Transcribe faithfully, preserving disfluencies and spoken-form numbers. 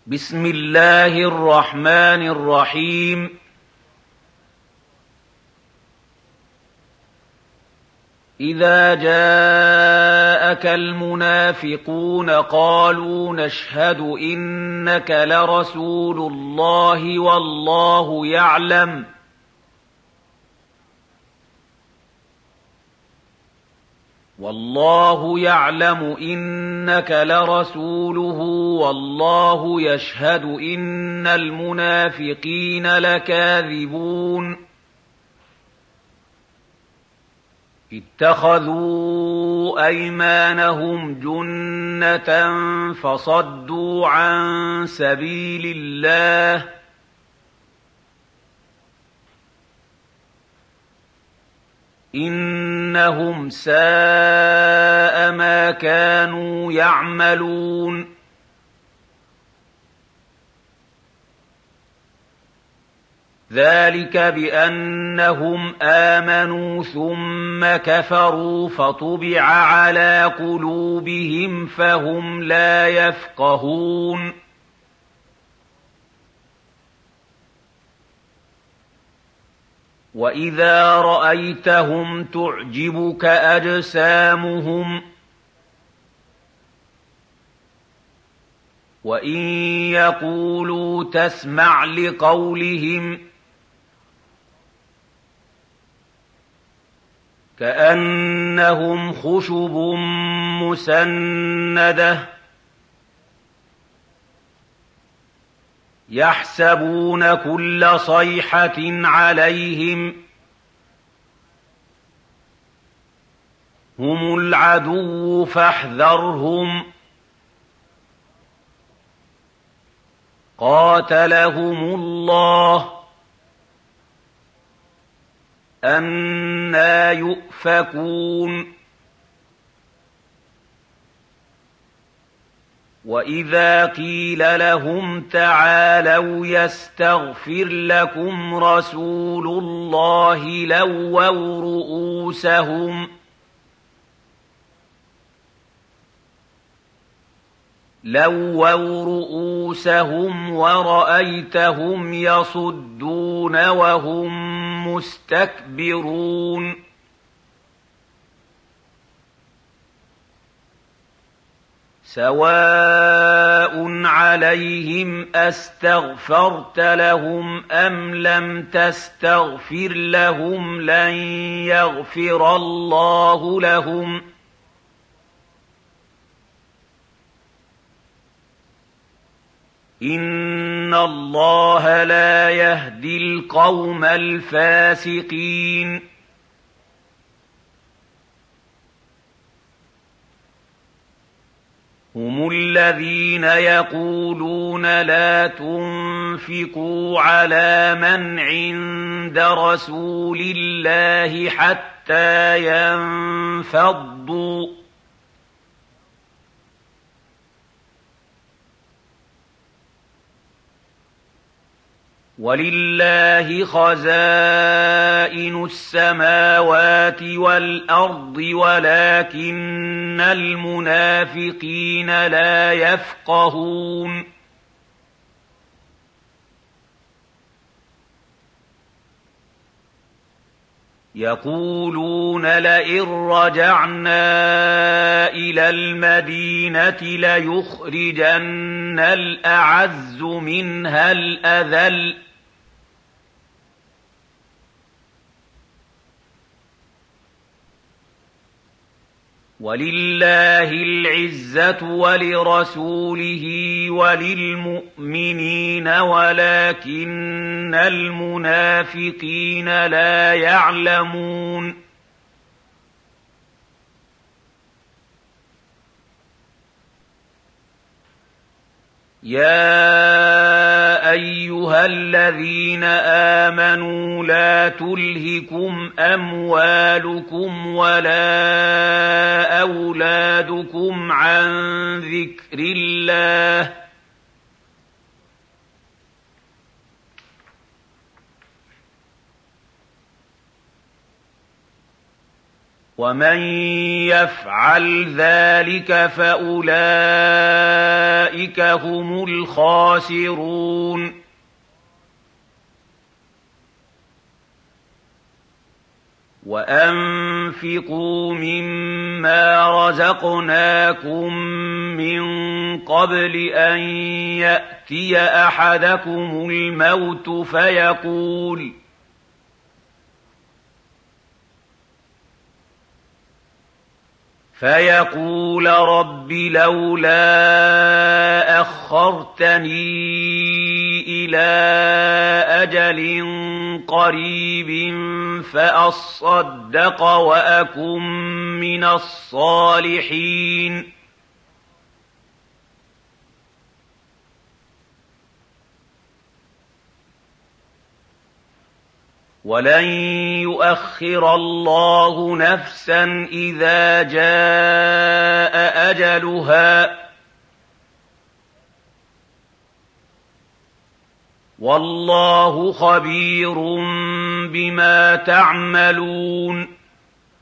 بسم الله الرحمن الرحيم. إذا جاءك المنافقون قالوا نشهد إنك لرسول الله والله يعلم والله يعلم إنك لرسوله والله يشهد إن المنافقين لكاذبون. اتخذوا أيمانهم جنة فصدوا عن سبيل الله إنهم ساء ما كانوا يعملون. ذلك بأنهم آمنوا ثم كفروا فطبع على قلوبهم فهم لا يفقهون. وإذا رأيتهم تعجبك أجسامهم وإن يقولوا تسمع لقولهم كأنهم خشب مسندة يحسبون كل صيحة عليهم هم العدو فاحذرهم قاتلهم الله أنى يؤفكون. وإذا قيل لهم تعالوا يستغفر لكم رسول الله لووا رؤوسهم لووا رؤوسهم ورأيتهم يصدون وهم مستكبرون. سواء عليهم أستغفرت لهم أم لم تستغفر لهم لن يغفر الله لهم إن الله لا يهدي القوم الفاسقين. هم الذين يقولون لا تنفقوا على من عند رسول الله حتى ينفضوا ولله خزائن السماوات والأرض ولكن المنافقين لا يفقهون. يقولون لئن رجعنا إلى المدينة ليخرجن الأعز منها الأذل ولله العزة ولرسوله وللمؤمنين ولكن المنافقين لا يعلمون. يا أيها الذين آمنوا لا تلهكم أموالكم ولا أولادكم عن ذكر الله وَمَن يَفْعَلْ ذَٰلِكَ فَأُولَٰئِكَ هُمُ الْخَاسِرُونَ وَأَنفِقُوا مِمَّا رَزَقْنَاكُم مِّن قَبْلِ أَن يَأْتِيَ أَحَدَكُمُ الْمَوْتُ فَيَقُولَ فَيَقُولَ رَبِّ لَوْلَا أَخَّرْتَنِي إِلَىٰ أَجَلٍ قَرِيبٍ فَأَصَّدَّقَ وَأَكُن مِّنَ الصَّالِحِينَ وَلَن يُؤَخِّرَ اللَّهُ نَفْسًا إِذَا جَاءَ أَجَلُهَا ۚ وَاللَّهُ خَبِيرٌ بِمَا تَعْمَلُونَ